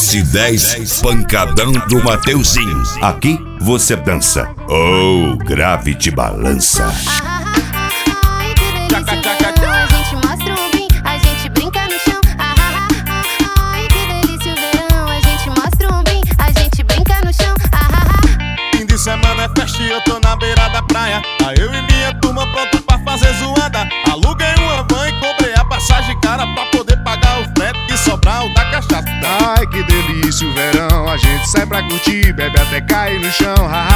S10 Pancadão do Mateuzinho. Aqui você dança. Oh, grave te balança. Ai, que delícia o verão, a gente mostra o brim, a gente brinca no chão. Ai, que delícia o verão, a gente mostra o brim, a gente brinca no chão. Fim de semana é festa e eu tô na beira da praia. Aí eu e minha turma pronto pra fazer zoada. Aluguei uma van e comprei a passagem cara pra poder pagar o frete e sobrar o da cachaça. Ai, que delícia o verão, a gente sai pra curtir, bebe até cair no chão.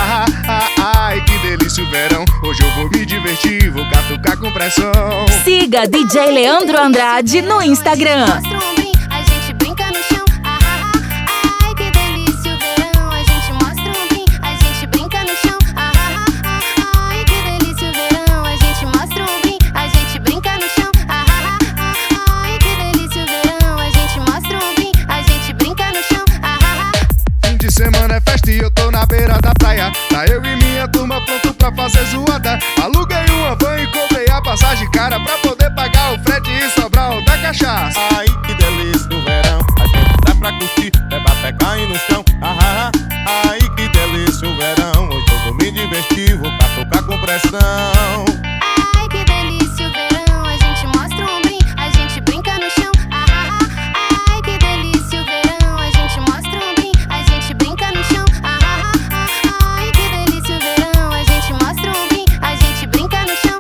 Ai, que delícia o verão, hoje eu vou me divertir, vou catucar com pressão. Siga DJ Leandro Andrade no Instagram. Mostra o brim, a gente brinca no chão. Ai, que delícia o verão, a gente mostra o brim, a gente brinca no chão. Ai, que delícia o verão, a gente mostra o brim, a gente brinca no chão. Ai, que delícia o verão, a gente mostra o brim, a gente brinca no chão. Fim de semana é festa e eu tô na beira da praia. Tá eu e minha turma pronto pra fazer zoada. Aluguei uma van e comprei a passagem cara pra poder pagar o frete e sobrar o da cachaça. Ai, que delícia do verão, a gente sai pra curtir, bebe até cair no chão. Ai, que delícia o verão, hoje eu vou me divertir, vou catucar com pressão. Ai, que delícia o verão, a gente mostra o brim, a gente brinca no chão. Ai, que delícia o verão, a gente mostra o brim, a gente brinca no chão. Ai, que delícia o verão, a gente mostra o brim, a gente brinca no chão.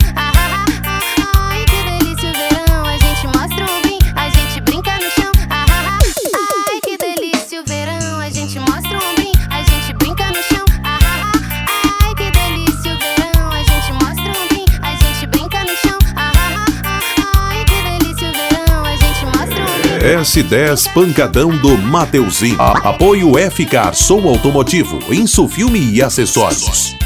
Ai, que delícia o verão, a gente mostra o brim, a gente brinca no chão. Ai, que delícia o verão, a gente mostra o brim, a gente brinca no chão. Ai, que delícia o verão, a gente mostra o brim, a gente brinca no chão. Ai, que delícia o verão, a gente mostra o brim. S10 Pancadão do Mateuzinho. Apoio FCar Som Automotivo, Insufilme e Acessórios.